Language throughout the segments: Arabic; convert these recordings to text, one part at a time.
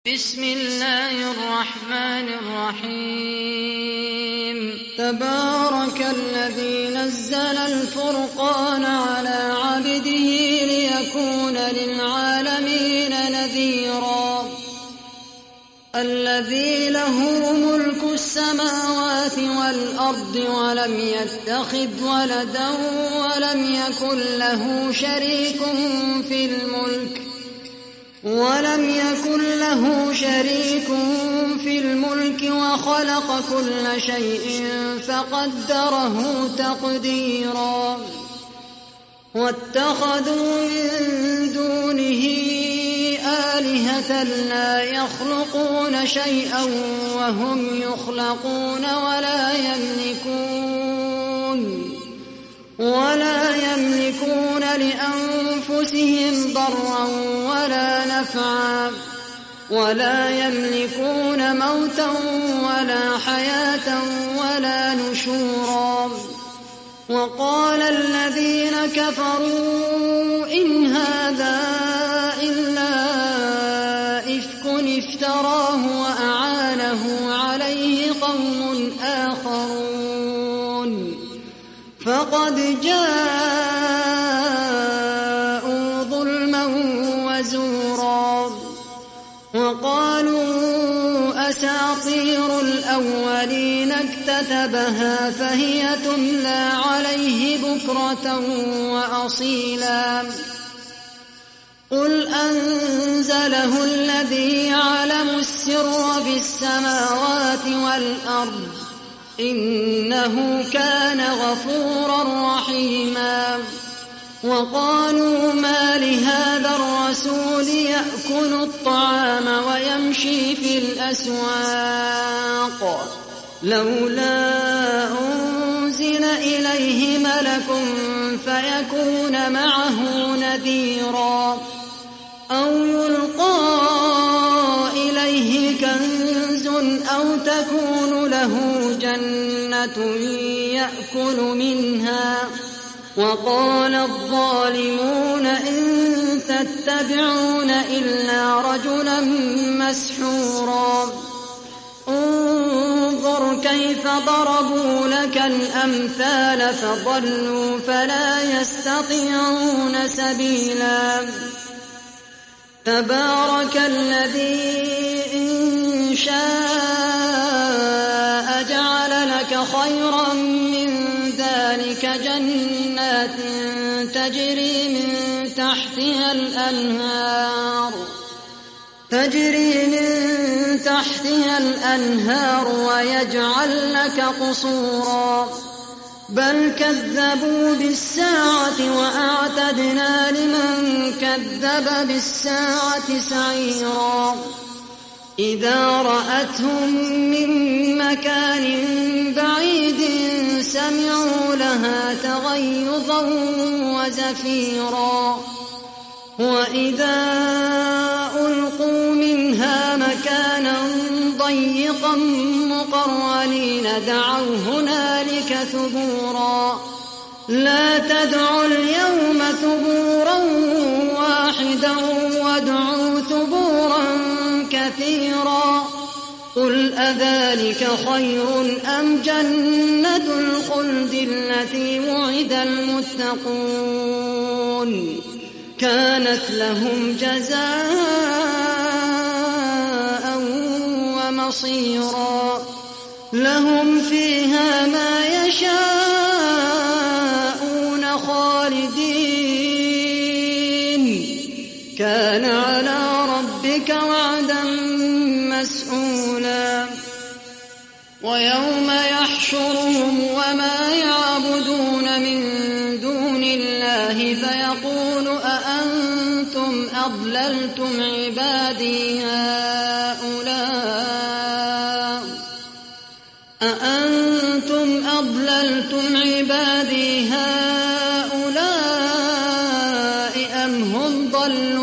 بسم الله الرحمن الرحيم تبارك الذي نزل الفرقان على عبده ليكون للعالمين نذيرا الذي له ملك السماوات والأرض ولم يتخذ ولدا ولم يكن له شريك في الملك وخلق كل شيء فقدره تقديرا واتخذوا من دونه آلهة لا يخلقون شيئا وهم يخلقون ولا يملكون لأنفسهم ضرا ولا نفعا ولا يملكون موتا ولا حياة ولا نشورا وقال الذين كفروا إن هذا إلا إفك افتراه وأعانه عليه قوم آخرون فقد جاءوا ظلما وزورا وقالوا أساطير الأولين اكتتبها فهي تملى عليه بكرة وأصيلا قل أنزله الذي يعلم السر في السماوات والأرض إنه كان غفورا رحيما وقالوا ما لهذا الرسول يأكل الطعام ويمشي في الأسواق لولا أنزل إليه ملك فيكون معه نذيرا أو يلقى إليه كنز أو تكون له جنة يأكل منها وقال الظالمون إن تتبعون إلا رجلا مسحورا انظر كيف ضربوا لك الأمثال فضلوا فلا يستطيعون سبيلا تبارك الذي إن شاء جعل لك خيرا من ذلك جنات تجري من تحتها الأنهار ويجعل لك قصورا بل كذبوا بالساعة وأعتدنا لمن كذب بالساعة سعيرا إذا رأتهم من مكان بعيد سمعوا لها تغيظا وزفيرا وإذا ألقوا منها مكانا ضيقا مقرنين دعوا هنالك ثبورا لا تدعوا اليوم ثبورا واحدا وادعوا ثبورا كثيرا قل أذلك خير أم جنة الخلد التي وعد المتقون كانت لهم جزاء ومصيرا لهم فيها ما يشاءون خالدين كان على ربك وعدا مسئولا ويوم يحشرهم وما يعبدون من دون الله فيقول أأنتم أضللتم عبادي هؤلاء أم هم ضلوا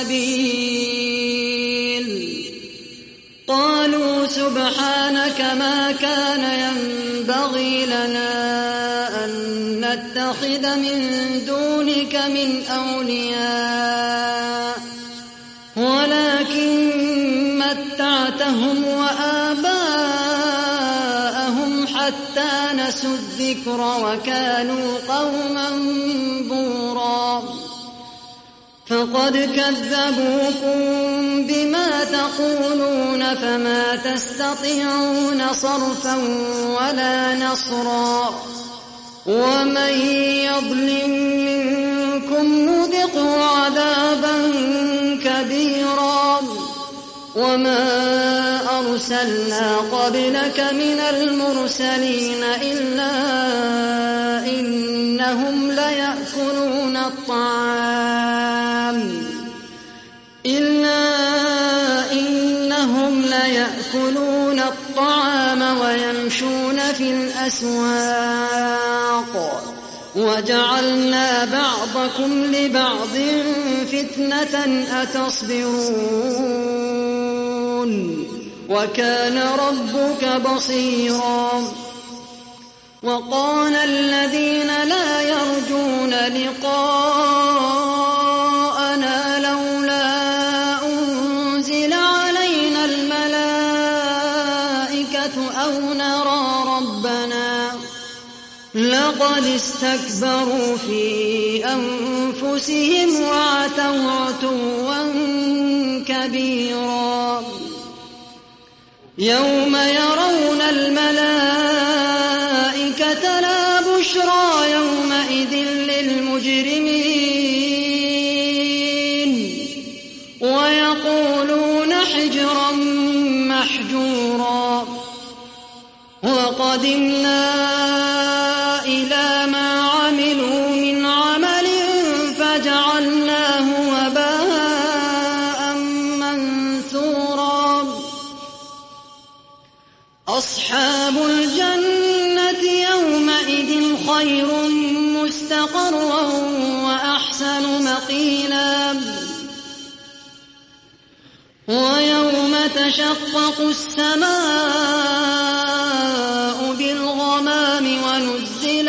السبيل قالوا سبحانك ما كان ينبغي لنا أن نتخذ من دونك من أولياء ولكن شيعتهم وآباءهم حتى نسوا الذكر وكانوا قوما بورا فقد كذبوكم بما تقولون فما تستطيعون صرفا ولا نصرا ومن يظلم منكم نذقه عذابا كبيرا وما أرسلنا قبلك من المرسلين إلا إنهم ليأكلون الطعام ويمشون في الأسواق وجعلنا بعضكم لبعض فتنة أتصبرون وكان ربك بصيرا وقال الذين لا يرجون لقاءنا لولا أنزل علينا الملائكة أو نرى ربنا لقد استكبروا في أنفسهم وعتوا عتوا كبيرا يوم يرون الملائكة لا بشرى يومئذ للمجرمين ويقولون حجرا محجورا وقدمنا إلى ما عملوا من عمل فجعلناه هباء منثورا أصحاب الجنة يومئذ خير مستقرا وأحسن مقيلا ويوم تشقق السماء بالغمام ونزل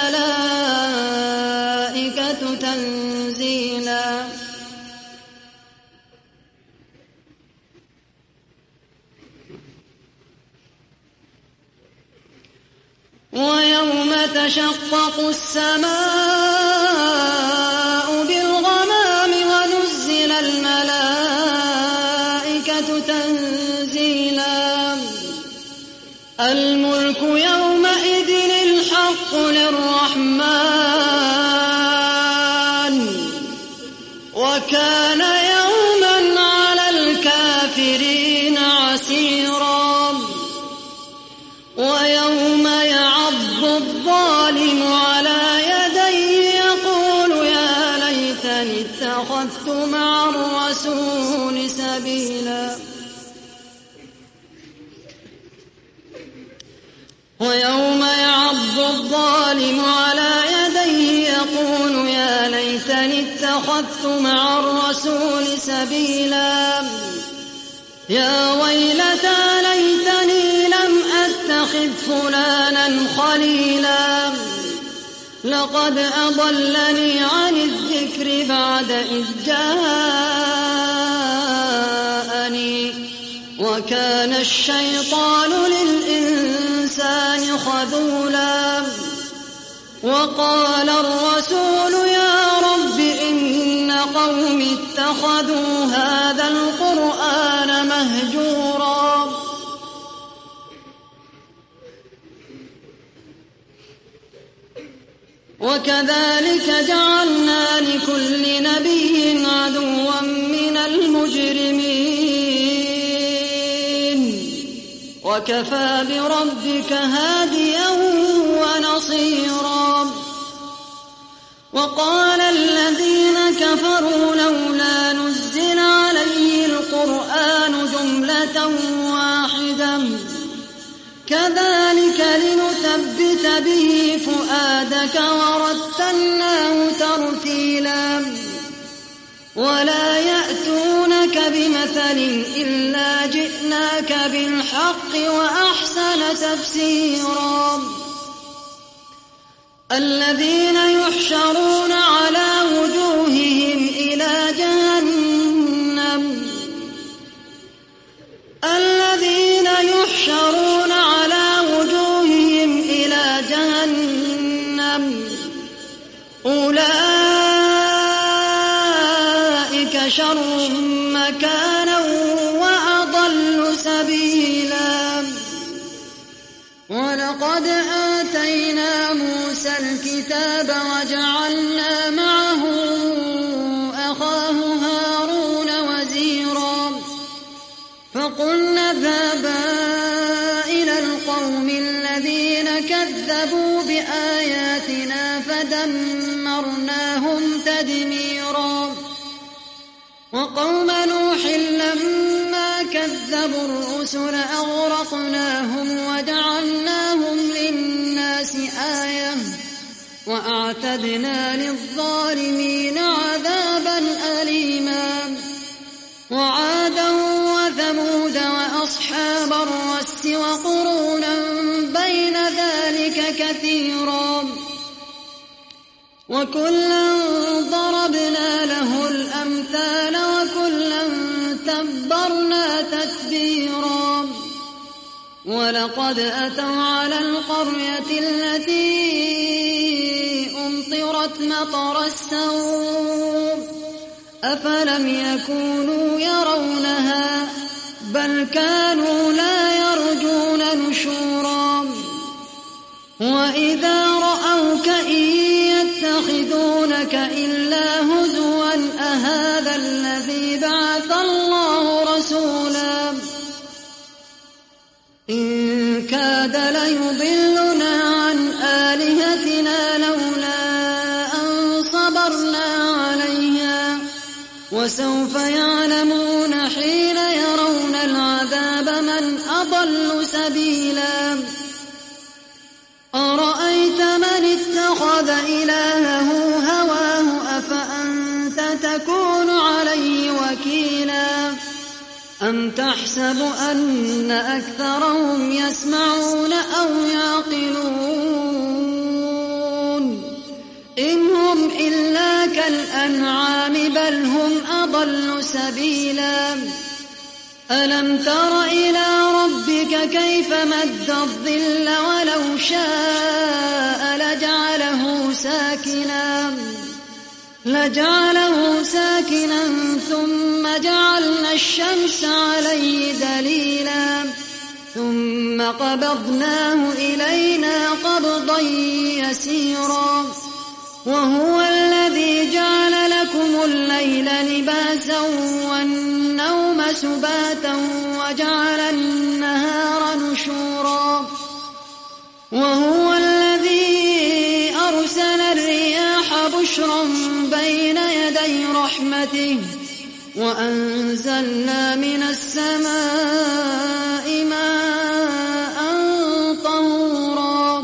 الملائكة تنزيلا ويوم تشقق السماء بالغمام ونزل الملائكة تنزيلا الملك يومئذ الحق للرحمن وكان يوما على الكافرين عسيرا ويوم يعض الظالم على يديه يقول يا ليتني اتخذت مع الرسول سبيلا ويوم يعض الظالم على يديه يقول يا ليتني اتخذت مع الرسول سبيلا يا ويلتى ليتني لم أتخذ فلانا خليلا لقد أضلني عن الذكر بعد إذ جاءني وكان الشيطان للإنسان خذولا وقال الرسول يا رب إن قومي اتخذوا هذا القرآن مهجورا وكذلك جعلنا لكل نبي عدوا من المجرمين وكفى بربك هاديا ونصيرا وقال الذين كفروا لولا نزل عليه القرآن جملة واحدة كذلك لنثبت به فؤادك ورتلناه ترتيلا ولا يأتونك بمثل إلا جئناك بالحق وأحسن تفسيرا الذين يحشرون على وجوههم إلى جهنم يحشرون على وجوههم إلى جهنم أولئك شر مكانا وأضل سبيلا ولقد آتينا موسى الكتاب وجعلنا معه أخاه هارون وزيرا فقلنا اذهبا إلى القوم الذين كذبوا بآياتنا فدمرناهم تدميرا وقوم نوح لما كذبوا الرسل أغرقناهم وجعلناهم للناس آية وأعتدنا للظالمين عذابا أليما وعادا وثمود وأصحاب الرس وقرونا بين ذلك كثيرا وكلا ضربنا له الأمثال وكلا تبرنا تتبيرا ولقد أتوا على القرية التي أمطرت مطر السوء أفلم يكونوا يرونها بل كانوا لا يرجون نشورا وإذا رأوك إن يتخذونك إلا هزوا أهذا الذي بعث الله رسولا إن كاد ليضلنا عن آلهتنا لولا أن صبرنا عليها وسوف يعلمون حين يرون العذاب من أضل سبيلا أرأيت من اتخذ إلهه هواه أفأنت تكون عليه وكيلا أم تحسب أن أكثرهم يسمعون أو يعقلون إن هم إلا كالأنعام بل هم أضل سبيلا ألم تر إلى ربك كيف مد الظل ولو شاء لجعله ساكنا ثم جعلنا الشمس عليه دليلا ثم قبضناه إلينا قبضا يسيرا وهو الذي جعل لكم الليل لباسا والنوم سباتا وجعل النهار نشورا وهو الذي أرسل الرياح بشرا بين يدي رحمته وأنزلنا من السماء ماء طهورا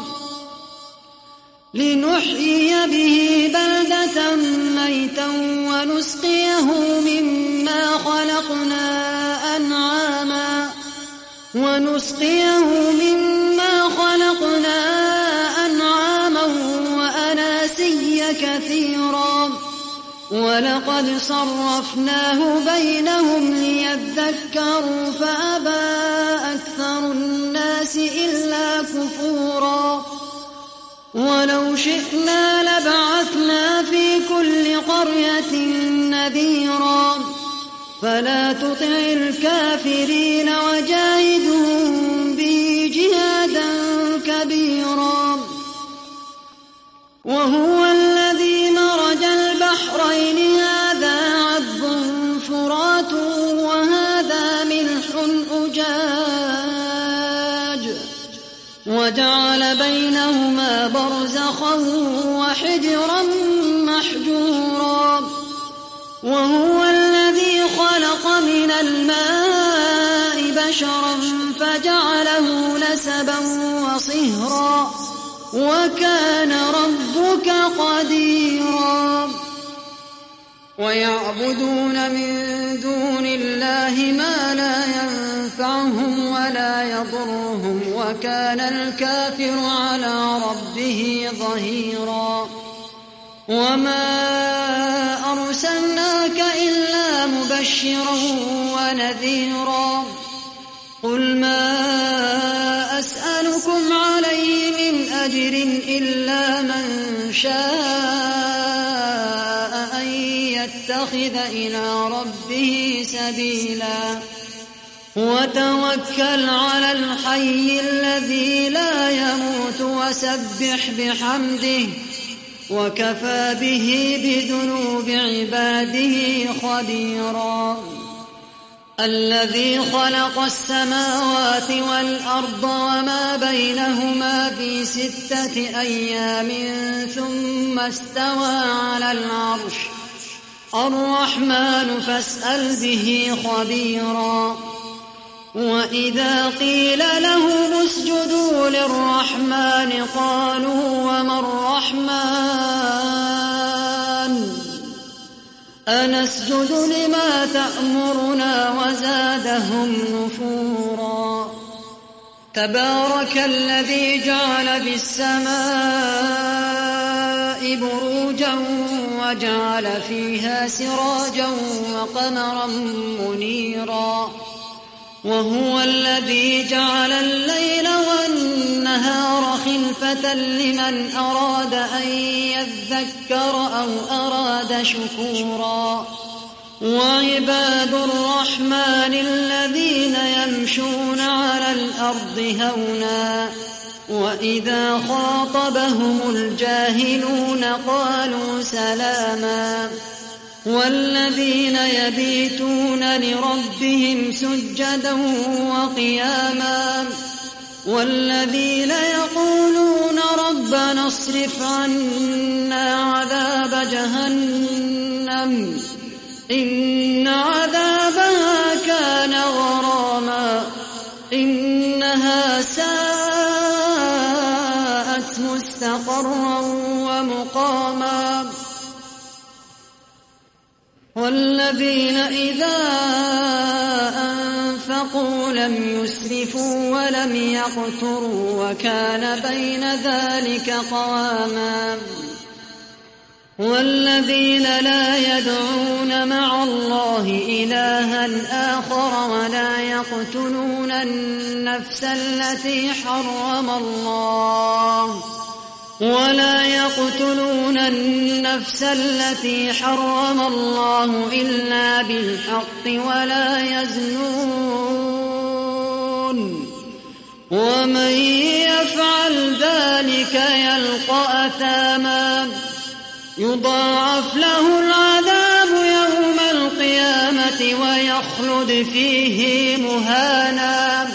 لنحيي به بلدة ميتا ونسقيه مما خلقنا أنعاما وأناسيا كثيرا ولقد صرفناه بينهم ليذكروا فأبى أكثر الناس إلا كفورا ولو شئنا لبعثنا في كل قرية نذيرا فلا تطع الكافرين وجاهدهم به جهادا كبيرا وهو الذي مرج البحرين هذا عذب فرات وهذا ملح أجاج وجعل بينهما برزخا وحجرا محجورا وهو الذي خلق من الماء بشرا فجعله نسبا وصهرا وكان ربك قديرا ويعبدون من دون الله ما لا ينفعهم ولا يضرهم وكان الكافر على ربه ظهيرا وما أرسلناك إلا مبشرا ونذيرا قل ما يتخذ إلى ربه سبيلا وتوكل على الحي الذي لا يموت وسبح بحمده وكفى به بذنوب عباده خبيرا الذي خلق السماوات والأرض وما بينهما في 6 أيام ثم استوى على العرش الرحمن فاسأل به خبيرا وإذا قيل لهم اسجدوا للرحمن قالوا وما الرحمن أنسجد لما تأمرنا وزادهم نفورا تبارك الذي جعل في السماء بروجا وجعل فيها سراجا وقمرا منيرا وهو الذي جعل الليل والنهار خلفة لمن أراد أن يذكر أو أراد شكورا وعباد الرحمن الذين يمشون على الأرض هونا وإذا خاطبهم الجاهلون قالوا سلاما والذين يبيتون لربهم سجدا وقياما والذين يقولون ربنا اصرف عنا عذاب جهنم إن عذابها كان غراما إنها ساءت مستقرا ومقاما والذين إذا أنفقوا لم يسرفوا ولم يقتروا وكان بين ذلك قواما والذين لا يدعون مع الله إلها آخر ولا يقتلون النفس التي حرم الله إلا بالحق ولا يزنون ومن يفعل ذلك يلقى أثاما يضاعف له العذاب يوم القيامة ويخلد فيه مهانا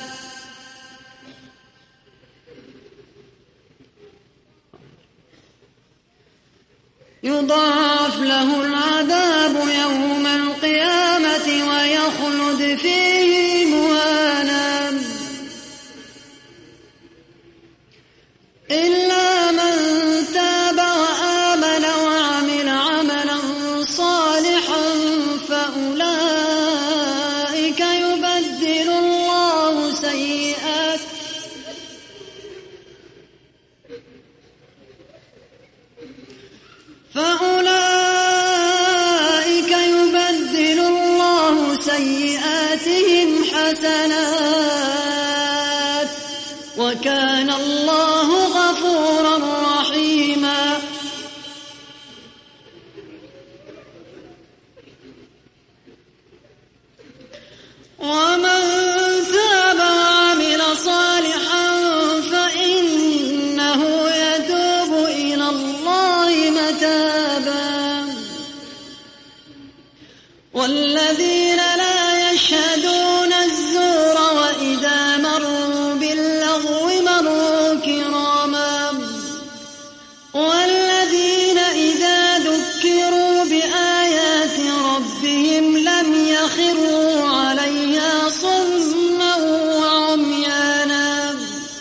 يضاعف له العذاب يوم القيامة ويخلد فيه مهانا إلا من تاب وآمن وعمل عملا صالحا فأولئك يبدل الله سيئاتهم حسنات وكان الله غفورا رحيما ومن تاب وعمل صالحا فإنه يتوب إلى الله متابا والذين لا يشهدون الزور وإذا مروا باللغو مروا كراما والذين إذا ذكروا بآيات ربهم لم يخروا عليها صما وعميانا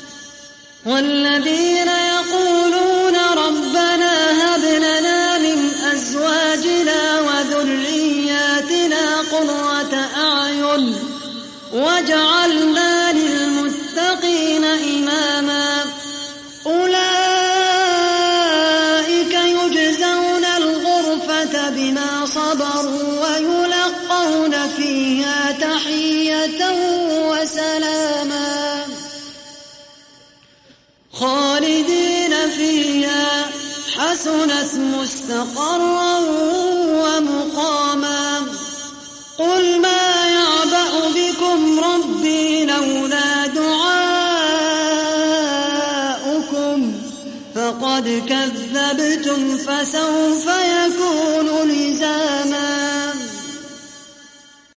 والذين يقولون ربنا هب لنا من أزواجنا وذرياتنا قرة أعين واجعلنا للمتقين إماما أولئك يجزون الغرفة بما صبروا ويلقون فيها تحية وسلاما خالدين فيها حسنت مستقرا ومقاما فقد كذبتم فسوف يكون لزاما